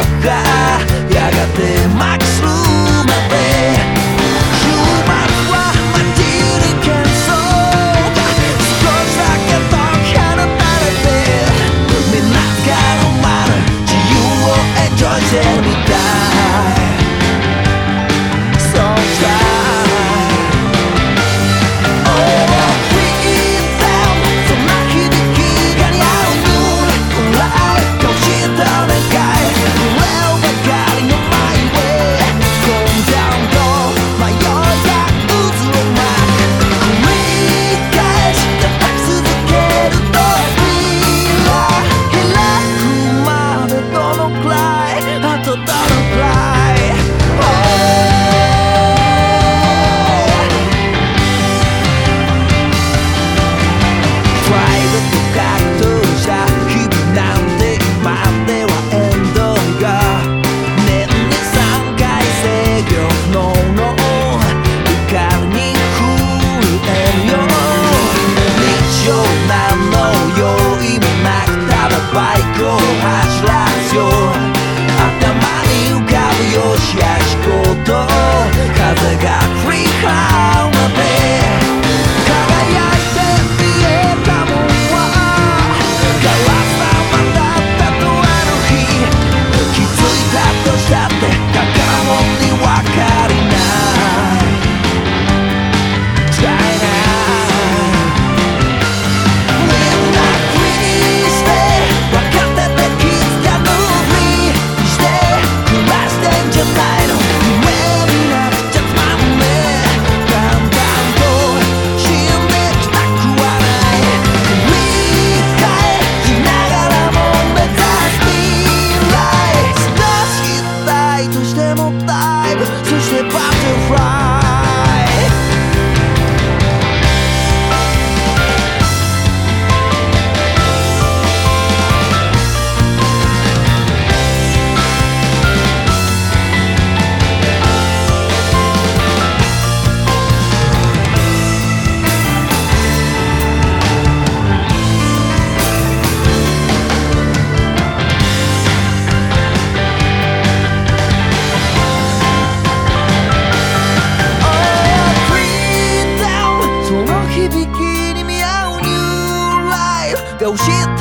がやがてマックスまで週末は街に喧騒が少しだけ解き放たれてみんながのまる自由をエンジョイしてるみたいそうさバイクを走らすよ頭に浮かぶよしあしこと風が振り払うまで輝いて見えたもんはガラス玉だったとある日気づいたとしたって宝物に分かりない使えない響きに見合うニューライフが教えて